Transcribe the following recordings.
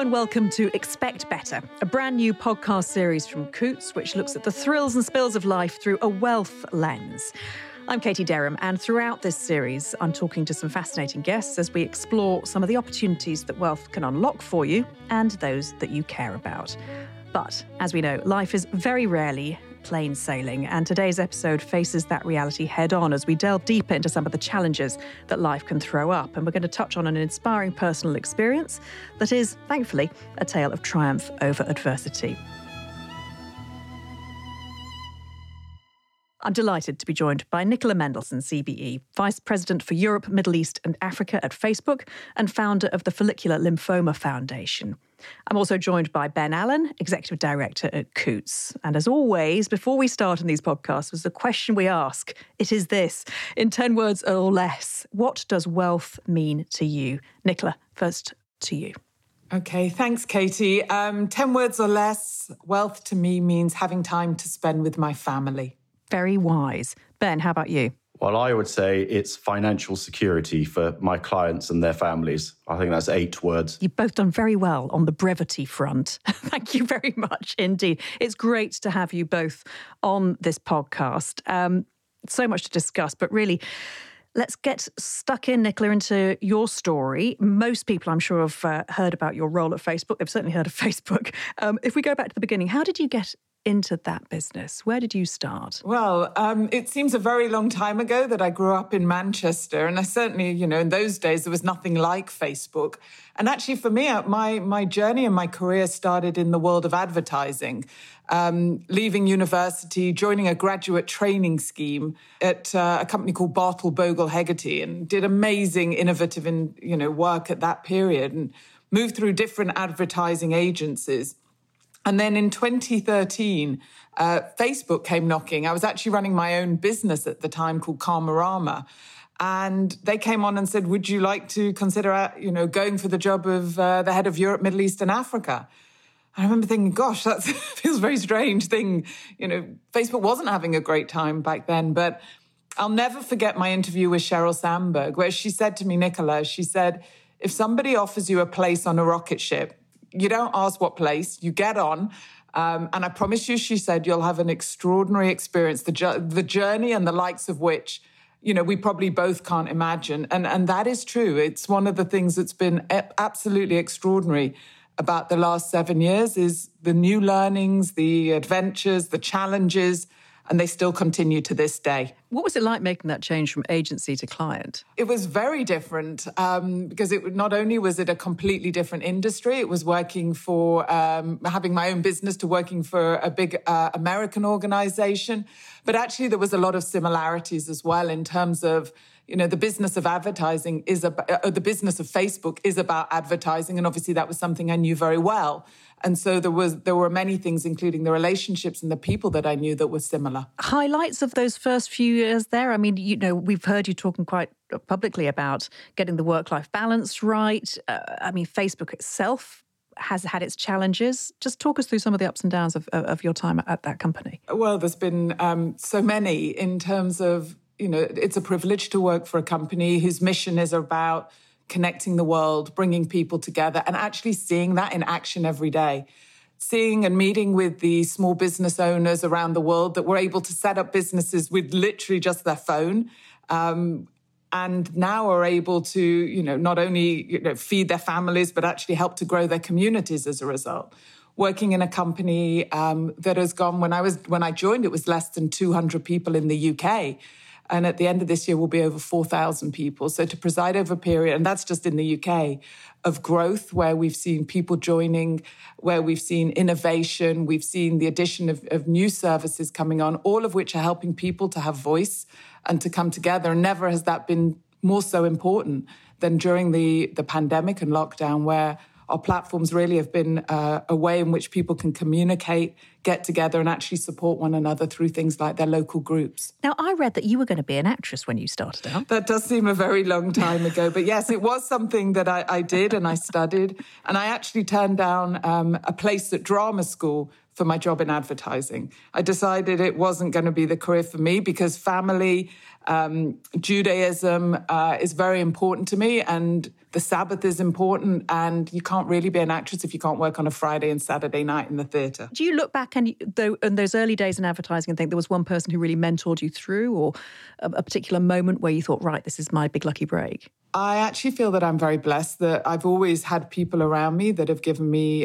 and welcome to Expect Better, a brand new podcast series from Coutts, which looks at the thrills and spills of life through a wealth lens. I'm Katie Derham, and throughout this series, I'm talking to some fascinating guests as we explore some of the opportunities that wealth can unlock for you and those that you care about. But, as we know, life is very rarely plain sailing, and today's episode faces that reality head on as we delve deeper into some of the challenges that life can throw up. And we're going to touch on an inspiring personal experience that is, thankfully, a tale of triumph over adversity. I'm delighted to be joined by Nicola Mendelsohn, CBE, Vice President for Europe, Middle East and Africa at Facebook and founder of the Follicular Lymphoma Foundation. I'm also joined by Ben Allen, Executive Director at Coutts. And as always, before we start on these podcasts, was the question we ask. It is this, in 10 words or less, what does wealth mean to you? Nicola, first to you. Okay, thanks, Katie. 10 words or less, wealth to me means having time to spend with my family. Very wise. Ben, how about you? Well, I would say it's financial security for my clients and their families. I think that's 8 words. You've both done very well on the brevity front. Thank you very much indeed. It's great to have you both on this podcast. So much to discuss, but really, let's get stuck in, Nicola, into your story. Most people, I'm sure, have heard about your role at Facebook. They've certainly heard of Facebook. If we go back to the beginning, how did you get into that business? Where did you start? Well, it seems a very long time ago that I grew up in Manchester. And I certainly, in those days, there was nothing like Facebook. And actually, for me, my journey and my career started in the world of advertising. Leaving university, joining a graduate training scheme at a company called Bartle Bogle Hegarty, and did amazing, innovative, work at that period, and moved through different advertising agencies. And then in 2013, Facebook came knocking. I was actually running my own business at the time called Karmarama. And they came on and said, would you like to consider, going for the job of the head of Europe, Middle East and Africa? And I remember thinking, gosh, that feels a very strange thing. Facebook wasn't having a great time back then. But I'll never forget my interview with Sheryl Sandberg, where she said to me, Nicola, she said, if somebody offers you a place on a rocket ship, you don't ask what place, you get on. And I promise you, she said, you'll have an extraordinary experience, the journey and the likes of which, we probably both can't imagine. And that is true. It's one of the things that's been absolutely extraordinary about the last 7 years is the new learnings, the adventures, the challenges, and they still continue to this day. What was it like making that change from agency to client? It was very different because not only was it a completely different industry, it was working for, having my own business to working for a big American organization. But actually there was a lot of similarities as well in terms of, the business of advertising the business of Facebook is about advertising. And obviously that was something I knew very well. And so there were many things, including the relationships and the people that I knew that were similar. Highlights of those first few years there? I mean, we've heard you talking quite publicly about getting the work-life balance right. Facebook itself has had its challenges. Just talk us through some of the ups and downs of your time at that company. Well, there's been so many in terms of, it's a privilege to work for a company whose mission is about connecting the world, bringing people together, and actually seeing that in action every day. Seeing and meeting with the small business owners around the world that were able to set up businesses with literally just their phone, and now are able to, not only feed their families, but actually help to grow their communities as a result. Working in a company that has gone, when I joined, it was less than 200 people in the UK. And at the end of this year, we'll be over 4,000 people. So to preside over a period, and that's just in the UK, of growth where we've seen people joining, where we've seen innovation, we've seen the addition of new services coming on, all of which are helping people to have voice and to come together. And never has that been more so important than during the pandemic and lockdown, where our platforms really have been a way in which people can communicate, get together and actually support one another through things like their local groups. Now, I read that you were going to be an actress when you started out. That does seem a very long time ago. But yes, it was something that I did and I studied. And I actually turned down a place at drama school for my job in advertising. I decided it wasn't going to be the career for me because family, Judaism is very important to me, and the Sabbath is important, and you can't really be an actress if you can't work on a Friday and Saturday night in the theatre. Do you look back in those early days in advertising and think there was one person who really mentored you through, or a particular moment where you thought, right, this is my big lucky break? I actually feel that I'm very blessed that I've always had people around me that have given me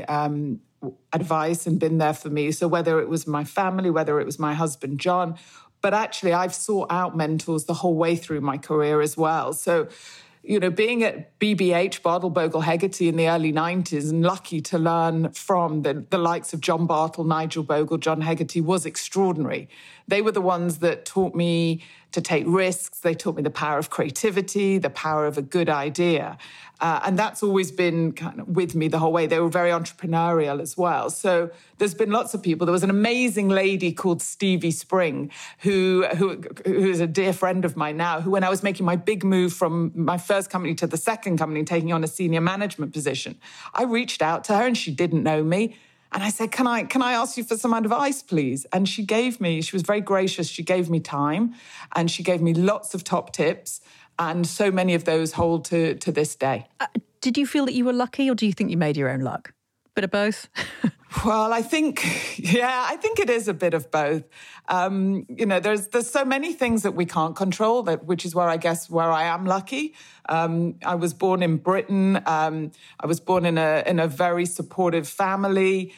advice and been there for me. So whether it was my family, whether it was my husband, John, but actually I've sought out mentors the whole way through my career as well. So, you know, being at BBH, Bartle Bogle Hegarty in the early 90s and lucky to learn from the likes of John Bartle, Nigel Bogle, John Hegarty was extraordinary. They were the ones that taught me to take risks. They taught me the power of creativity, the power of a good idea. And that's always been kind of with me the whole way. They were very entrepreneurial as well. So there's been lots of people. There was an amazing lady called Stevie Spring, who is a dear friend of mine now, who when I was making my big move from my first company to the second company, taking on a senior management position, I reached out to her and she didn't know me. And I said, can I ask you for some advice, please? And she was very gracious. She gave me time and she gave me lots of top tips. And so many of those hold to this day. Did you feel that you were lucky, or do you think you made your own luck? Bit of both? Well, I think it is a bit of both. You know, there's so many things that we can't control, which is where I am lucky. I was born in Britain. I was born in a very supportive family.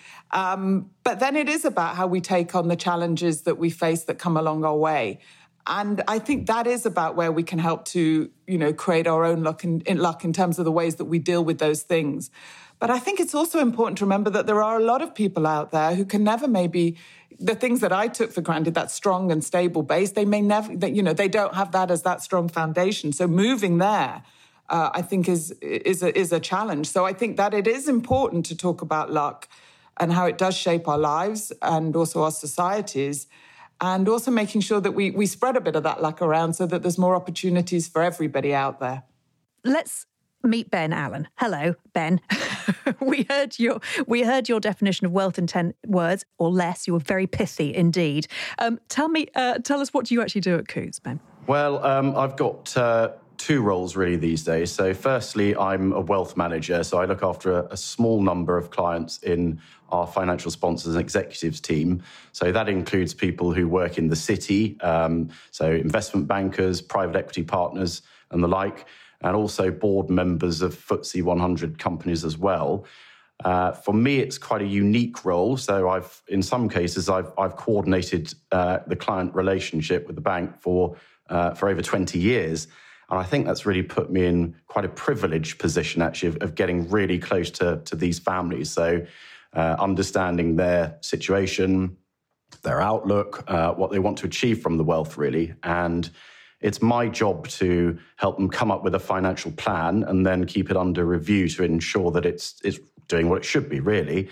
But then it is about how we take on the challenges that we face that come along our way. And I think that is about where we can help to, you know, create our own luck in terms of the ways that we deal with those things. But I think it's also important to remember that there are a lot of people out there who can never maybe, the things that I took for granted, that strong and stable base, they may never, they don't have that as that strong foundation. So moving there, I think is a challenge. So I think that it is important to talk about luck and how it does shape our lives and also our societies. And also making sure that we spread a bit of that luck around so that there's more opportunities for everybody out there. Let's meet Ben Allen. Hello, Ben. We heard your definition of wealth in 10 words or less. You were very pithy indeed. Tell us, what do you actually do at Coutts, Ben? Well, I've got two roles really these days. So firstly, I'm a wealth manager. So I look after a small number of clients in our financial sponsors and executives team. So that includes people who work in the city, so investment bankers, private equity partners and the like, and also board members of FTSE 100 companies as well. For me, it's quite a unique role. So in some cases, I've coordinated the client relationship with the bank for over 20 years. And I think that's really put me in quite a privileged position, actually, of getting really close to these families. So understanding their situation, their outlook, what they want to achieve from the wealth, really. And it's my job to help them come up with a financial plan and then keep it under review to ensure that it's doing what it should be, really.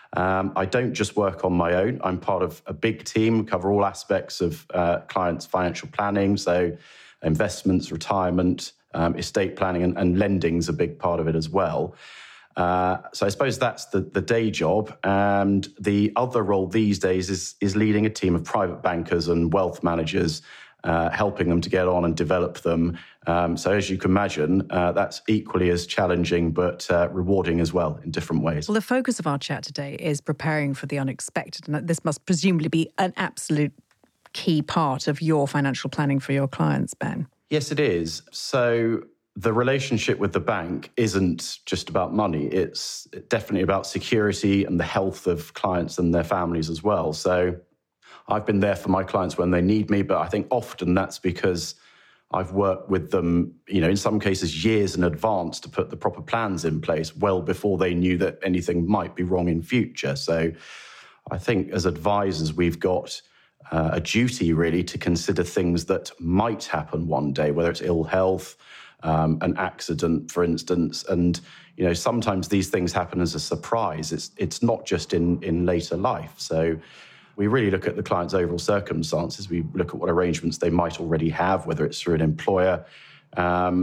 I don't just work on my own. I'm part of a big team, cover all aspects of clients' financial planning. So investments, retirement, estate planning and lending's a big part of it as well. So I suppose that's the day job. And the other role these days is leading a team of private bankers and wealth managers, helping them to get on and develop them. So as you can imagine, that's equally as challenging but rewarding as well in different ways. Well, the focus of our chat today is preparing for the unexpected. And this must presumably be an absolute key part of your financial planning for your clients, Ben. Yes, it is. So the relationship with the bank isn't just about money. It's definitely about security and the health of clients and their families as well. So I've been there for my clients when they need me, but I think often that's because I've worked with them, in some cases years in advance to put the proper plans in place well before they knew that anything might be wrong in future. So I think as advisors, we've got a duty really to consider things that might happen one day, whether it's ill health, an accident, for instance. And, sometimes these things happen as a surprise. It's not just in later life. So we really look at the client's overall circumstances. We look at what arrangements they might already have, whether it's through an employer,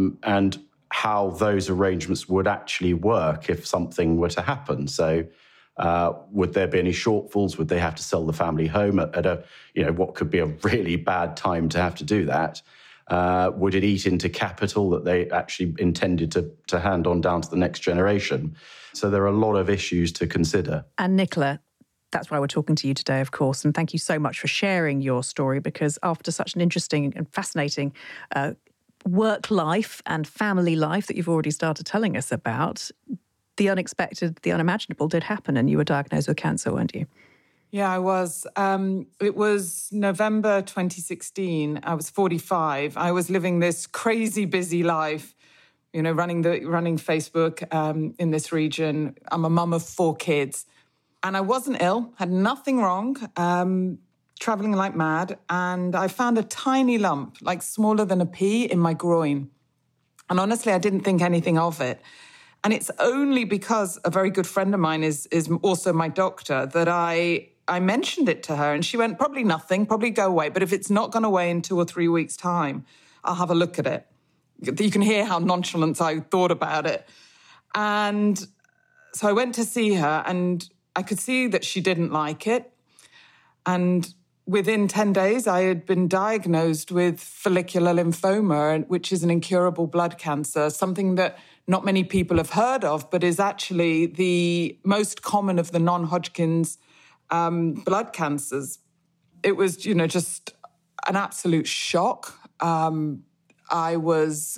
and how those arrangements would actually work if something were to happen. So Would there be any shortfalls? Would they have to sell the family home at a, what could be a really bad time to have to do that? Would it eat into capital that they actually intended to hand on down to the next generation? So there are a lot of issues to consider. And Nicola, that's why we're talking to you today, of course. And thank you so much for sharing your story, because after such an interesting and fascinating work life and family life that you've already started telling us about, the unexpected, the unimaginable did happen, and you were diagnosed with cancer, weren't you? Yeah, I was. It was November 2016. I was 45. I was living this crazy busy life, running Facebook in this region. I'm a mum of 4 kids. And I wasn't ill, had nothing wrong, traveling like mad. And I found a tiny lump, like smaller than a pea, in my groin. And honestly, I didn't think anything of it. And it's only because a very good friend of mine is also my doctor that I mentioned it to her, and she went, probably nothing, probably go away. But if it's not gone away in 2 or 3 weeks' time, I'll have a look at it. You can hear how nonchalant I thought about it. And so I went to see her, and I could see that she didn't like it. And within 10 days, I had been diagnosed with follicular lymphoma, which is an incurable blood cancer, something that not many people have heard of, but is actually the most common of the non-Hodgkin's blood cancers. It was, just an absolute shock. I was,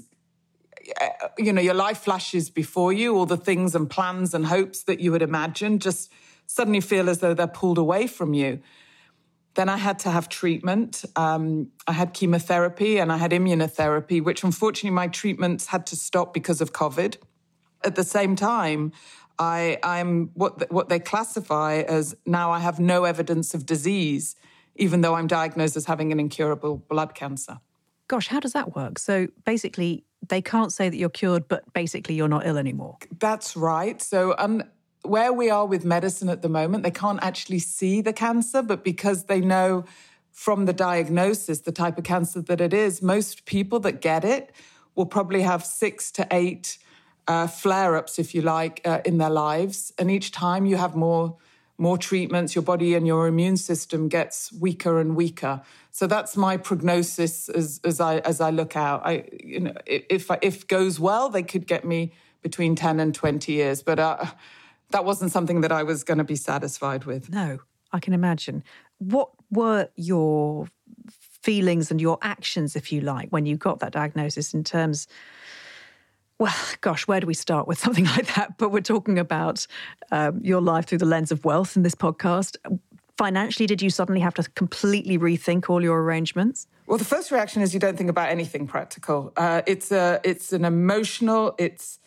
your life flashes before you, all the things and plans and hopes that you had imagined just suddenly feel as though they're pulled away from you. Then I had to have treatment. I had chemotherapy and I had immunotherapy, which unfortunately my treatments had to stop because of COVID. At the same time, I'm what they classify as, now I have no evidence of disease, even though I'm diagnosed as having an incurable blood cancer. Gosh, how does that work? So basically, they can't say that you're cured, but basically you're not ill anymore. That's right. So where we are with medicine at the moment, they can't actually see the cancer, but because they know from the diagnosis the type of cancer that it is, most people that get it will probably have 6 to 8 flare-ups, if you like, in their lives. And each time you have more treatments, your body and your immune system gets weaker and weaker. So that's my prognosis as I look out. If goes well, they could get me between 10 and 20 years, but that wasn't something that I was going to be satisfied with. No, I can imagine. What were your feelings and your actions, if you like, when you got that diagnosis in terms... Well, gosh, where do we start with something like that? But we're talking about your life through the lens of wealth in this podcast. Financially, did you suddenly have to completely rethink all your arrangements? Well, the first reaction is you don't think about anything practical. It's an emotional...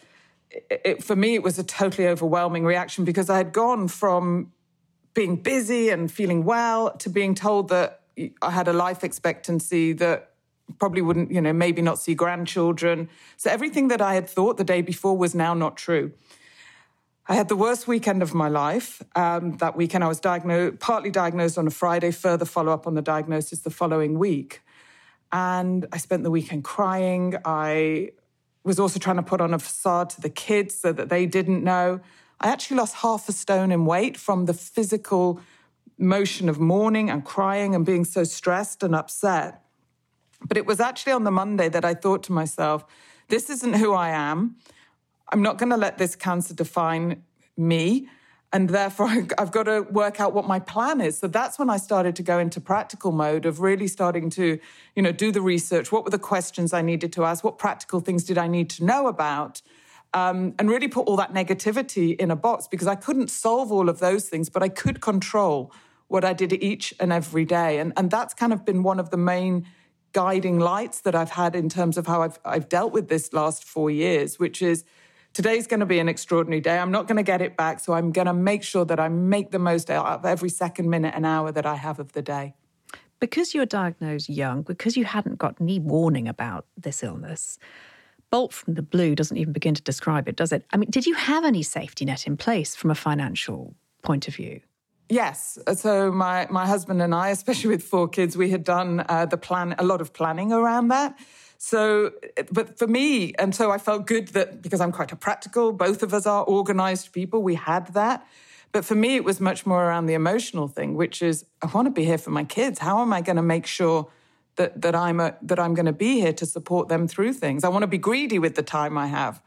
For me, it was a totally overwhelming reaction because I had gone from being busy and feeling well to being told that I had a life expectancy that probably wouldn't, maybe not see grandchildren. So everything that I had thought the day before was now not true. I had the worst weekend of my life. That weekend I was partly diagnosed on a Friday, further follow-up on the diagnosis the following week. And I spent the weekend crying. I was also trying to put on a facade to the kids so that they didn't know. I actually lost 1/2 stone in weight from the physical motion of mourning and crying and being so stressed and upset. But it was actually on the Monday that I thought to myself, this isn't who I am. I'm not going to let this cancer define me. And therefore, I've got to work out what my plan is. So that's when I started to go into practical mode of really starting to, do the research. What were the questions I needed to ask? What practical things did I need to know about? And really put all that negativity in a box, because I couldn't solve all of those things, but I could control what I did each and every day. And that's kind of been one of the main guiding lights that I've had in terms of how I've dealt with this last 4 years, which is, today's going to be an extraordinary day. I'm not going to get it back, so I'm going to make sure that I make the most out of every second, minute, and hour that I have of the day. Because you were diagnosed young, because you hadn't got any warning about this illness, bolt from the blue doesn't even begin to describe it, does it? I mean, did you have any safety net in place from a financial point of view? Yes. So my husband and I, especially with 4 kids, we had done a lot of planning around that. So, but for me, and so I felt good that because I'm quite a practical, both of us are organised people, we had that. But for me, it was much more around the emotional thing, which is, I want to be here for my kids. How am I going to make sure that I'm going to be here to support them through things? I want to be greedy with the time I have.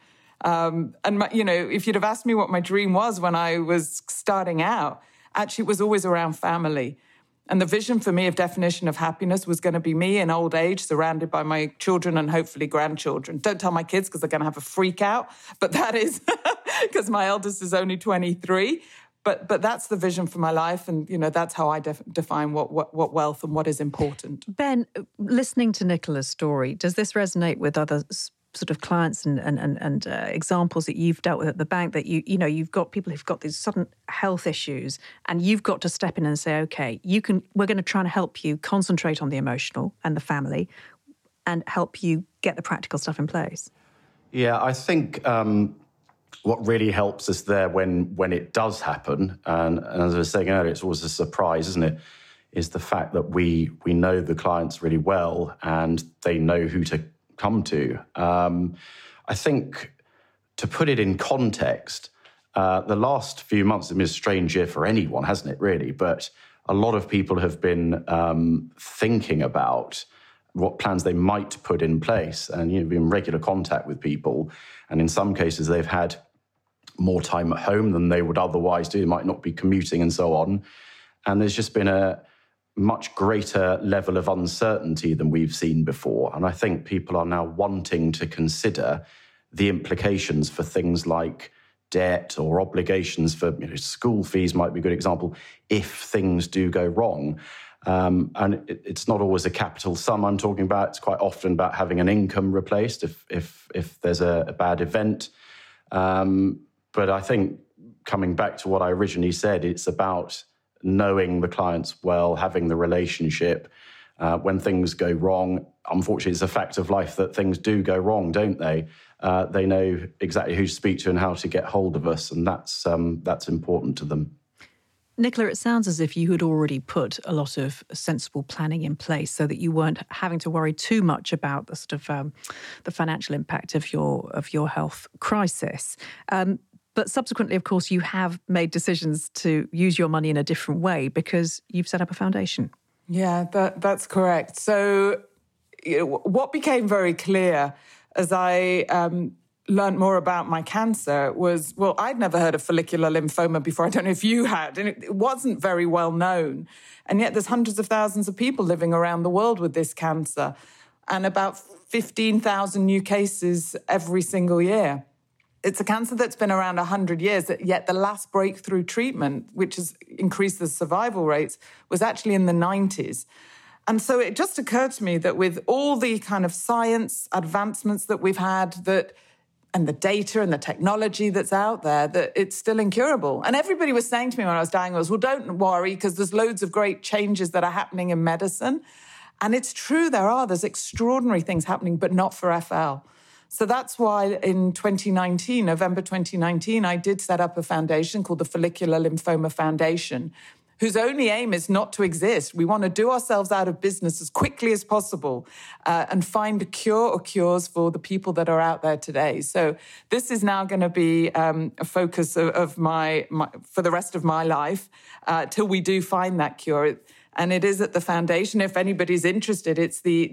If you'd have asked me what my dream was when I was starting out, actually it was always around family. And the vision for me of definition of happiness was going to be me in old age, surrounded by my children and hopefully grandchildren. Don't tell my kids because they're going to have a freak out. But that is because my eldest is only 23. But that's the vision for my life. And, that's how I define what wealth and what is important. Ben, listening to Nicola's story, does this resonate with other sort of clients and examples that you've dealt with at the bank, that you've got people who've got these sudden health issues and you've got to step in and say, okay, we're going to try and help you concentrate on the emotional and the family and help you get the practical stuff in place? Yeah, I think what really helps us there when it does happen, and as I was saying earlier, it's always a surprise, isn't it, is the fact that we know the clients really well and they know who to come to. I think, to put it in context, the last few months have been a strange year for anyone, hasn't it, really? But a lot of people have been thinking about what plans they might put in place and be in regular contact with people. And in some cases, they've had more time at home than they would otherwise do. They might not be commuting and so on. And there's just been a much greater level of uncertainty than we've seen before. And I think people are now wanting to consider the implications for things like debt or obligations for school fees might be a good example, if things do go wrong. And it's not always a capital sum I'm talking about. It's quite often about having an income replaced if there's a bad event. But I think, coming back to what I originally said, it's about knowing the clients well, having the relationship. When things go wrong, unfortunately, it's a fact of life that things do go wrong, don't they? They know exactly who to speak to and how to get hold of us, and that's important to them. Nicola, it sounds as if you had already put a lot of sensible planning in place so that you weren't having to worry too much about the sort of the financial impact of your health crisis. But subsequently, of course, you have made decisions to use your money in a different way because you've set up a foundation. Yeah, that's correct. So what became very clear as I learned more about my cancer was, well, I'd never heard of follicular lymphoma before. I don't know if you had, and it wasn't very well known. And yet there's hundreds of thousands of people living around the world with this cancer and about 15,000 new cases every single year. It's a cancer that's been around 100 years, yet the last breakthrough treatment, which has increased the survival rates, was actually in the 90s. And so it just occurred to me that with all the kind of science advancements that we've had, and the data and the technology that's out there, that it's still incurable. And everybody was saying to me when I was diagnosed, well, don't worry, because there's loads of great changes that are happening in medicine. And it's true, there's extraordinary things happening, but not for FL. So that's why in November 2019, I did set up a foundation called the Follicular Lymphoma Foundation, whose only aim is not to exist. We want to do ourselves out of business as quickly as possible and find a cure or cures for the people that are out there today. So this is now going to be a focus of my for the rest of my life till we do find that cure. And it is at the foundation. If anybody's interested, it's the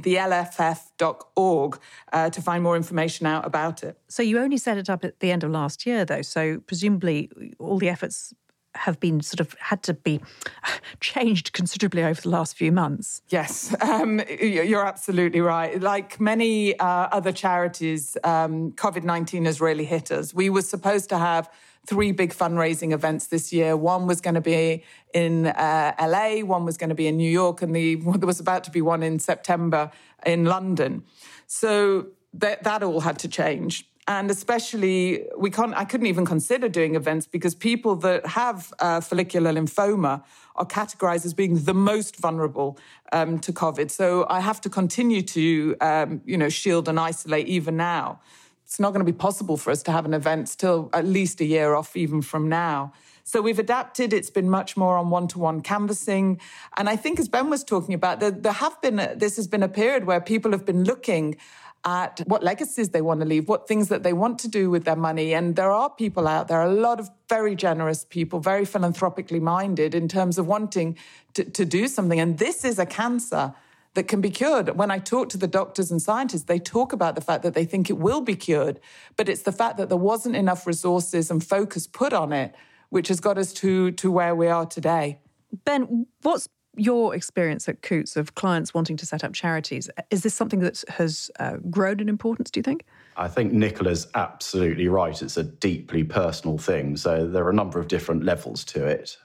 lff.org to find more information out about it. So you only set it up at the end of last year, though. So presumably all the efforts have been had to be changed considerably over the last few months. Yes, you're absolutely right. Like many other charities, COVID-19 has really hit us. We were supposed to have 3 big fundraising events this year. One was going to be in LA, one was going to be in New York, and there was about to be one in September in London. So that all had to change. And especially, I couldn't even consider doing events because people that have follicular lymphoma are categorized as being the most vulnerable to COVID. So I have to continue to, shield and isolate even now. It's not going to be possible for us to have an event till at least a year off even from now. So we've adapted. It's been much more on one-to-one canvassing. And I think, as Ben was talking about, this has been a period where people have been looking at what legacies they want to leave, what things that they want to do with their money. And there are people out there, a lot of very generous people, very philanthropically minded in terms of wanting to do something. And this is a cancer that can be cured. When I talk to the doctors and scientists, they talk about the fact that they think it will be cured, but it's the fact that there wasn't enough resources and focus put on it, which has got us to where we are today. Ben, what's your experience at Coutts of clients wanting to set up charities? Is this something that has grown in importance, do you think? I think Nicola's absolutely right. It's a deeply personal thing. So there are a number of different levels to it.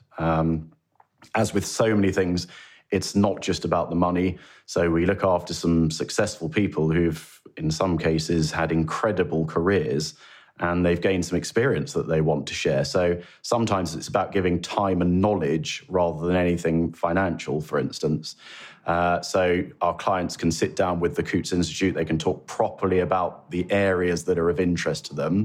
As with so many things, it's not just about the money. So we look after some successful people who've, in some cases, had incredible careers, and they've gained some experience that they want to share. So sometimes it's about giving time and knowledge rather than anything financial, for instance. So our clients can sit down with the Coutts Institute. They can talk properly about the areas that are of interest to them.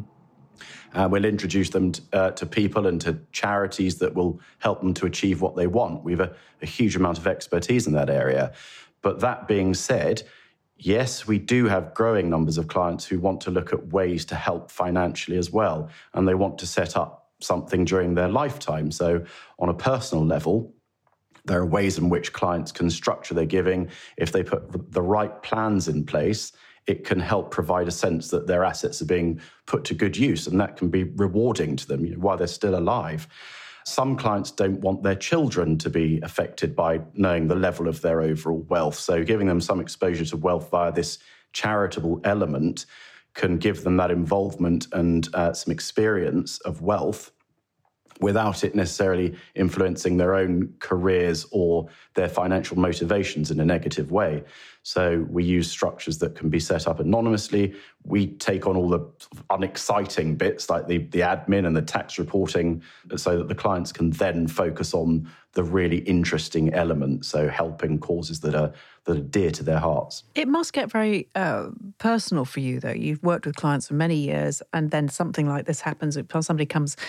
We'll introduce them to people and to charities that will help them to achieve what they want. We have a huge amount of expertise in that area. But that being said, yes, we do have growing numbers of clients who want to look at ways to help financially as well, and they want to set up something during their lifetime. So on a personal level, there are ways in which clients can structure their giving. If they put the right plans in place, it can help provide a sense that their assets are being put to good use, and that can be rewarding to them while they're still alive. Some clients don't want their children to be affected by knowing the level of their overall wealth. So giving them some exposure to wealth via this charitable element can give them that involvement and some experience of wealth without it necessarily influencing their own careers or their financial motivations in a negative way. So we use structures that can be set up anonymously. We take on all the unexciting bits like the admin and the tax reporting so that the clients can then focus on the really interesting elements, so helping causes that are dear to their hearts. It must get very personal for you, though. You've worked with clients for many years, and then something like this happens. Somebody comes,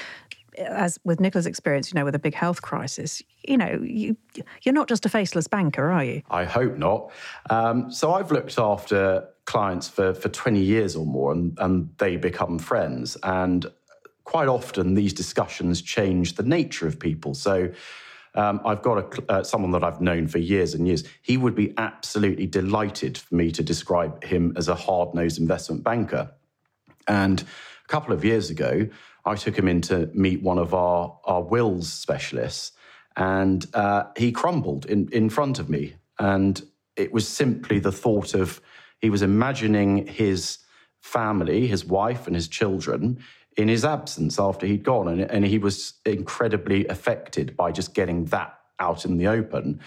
as with Nicola's experience, with a big health crisis, you're not just a faceless banker, are you? I hope not. So I've looked after clients for 20 years or more, and they become friends. And quite often these discussions change the nature of people. So I've got someone that I've known for years and years. He would be absolutely delighted for me to describe him as a hard-nosed investment banker. And a couple of years ago, I took him in to meet one of our wills specialists, and he crumbled in front of me. And it was simply the thought of, he was imagining his family, his wife and his children, in his absence after he'd gone. And he was incredibly affected by just getting that out in the open.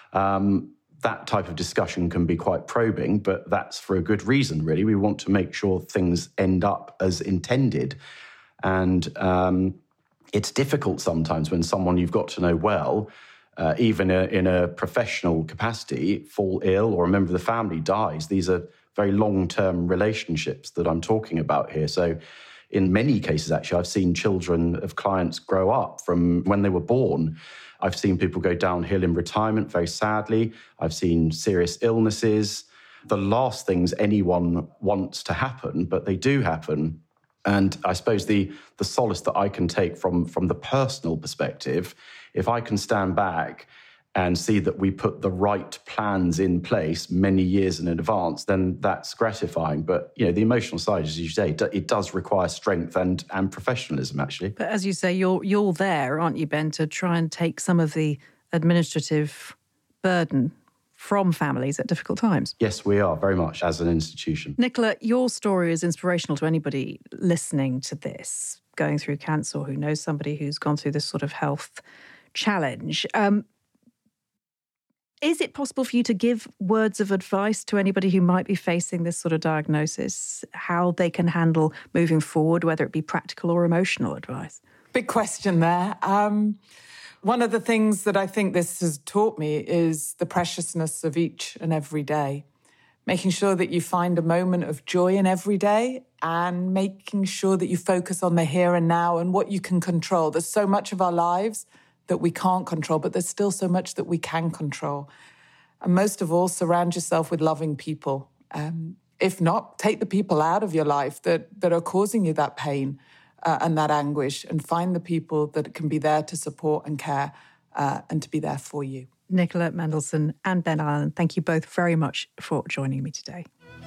That type of discussion can be quite probing, but that's for a good reason, really. We want to make sure things end up as intended. And it's difficult sometimes when someone you've got to know well, even in a professional capacity, fall ill or a member of the family dies. These are very long-term relationships that I'm talking about here. So in many cases, actually, I've seen children of clients grow up from when they were born. I've seen people go downhill in retirement, very sadly. I've seen serious illnesses. The last things anyone wants to happen, but they do happen. And I suppose the solace that I can take from the personal perspective, if I can stand back and see that we put the right plans in place many years in advance, then that's gratifying. But, the emotional side, as you say, it does require strength and professionalism, actually. But as you say, you're there, aren't you, Ben, to try and take some of the administrative burden from families at difficult times? Yes, we are, very much, as an institution. Nicola, your story is inspirational to anybody listening to this, going through cancer, or who knows somebody who's gone through this sort of health challenge. Is it possible for you to give words of advice to anybody who might be facing this sort of diagnosis, how they can handle moving forward, whether it be practical or emotional advice? Big question there. One of the things that I think this has taught me is the preciousness of each and every day. Making sure that you find a moment of joy in every day and making sure that you focus on the here and now and what you can control. There's so much of our lives that we can't control, but there's still so much that we can control. And most of all, surround yourself with loving people. If not, take the people out of your life that are causing you that pain and that anguish, and find the people that can be there to support and care and to be there for you. Nicola Mendelsohn and Ben Allen, thank you both very much for joining me today.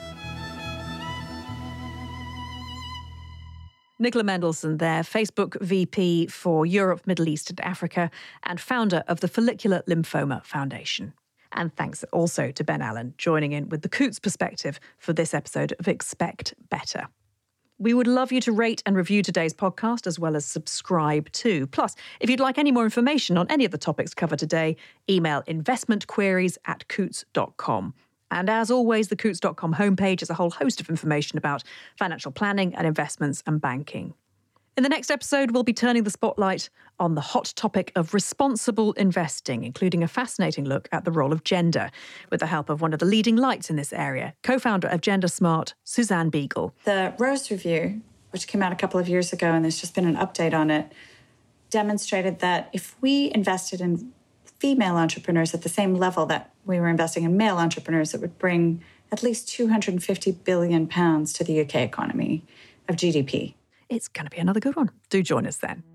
Nicola Mendelsohn there, Facebook VP for Europe, Middle East and Africa, and founder of the Follicular Lymphoma Foundation. And thanks also to Ben Allen, joining in with the Coutts perspective for this episode of Expect Better. We would love you to rate and review today's podcast, as well as subscribe too. Plus, if you'd like any more information on any of the topics covered today, email investmentqueries@coutts.com. And as always, the Coutts.com homepage has a whole host of information about financial planning and investments and banking. In the next episode, we'll be turning the spotlight on the hot topic of responsible investing, including a fascinating look at the role of gender, with the help of one of the leading lights in this area, co-founder of Gender Smart, Suzanne Beagle. The Rose Review, which came out a couple of years ago, and there's just been an update on it, demonstrated that if we invested in female entrepreneurs at the same level that we were investing in male entrepreneurs, it would bring at least £250 billion to the UK economy of GDP. It's going to be another good one. Do join us then.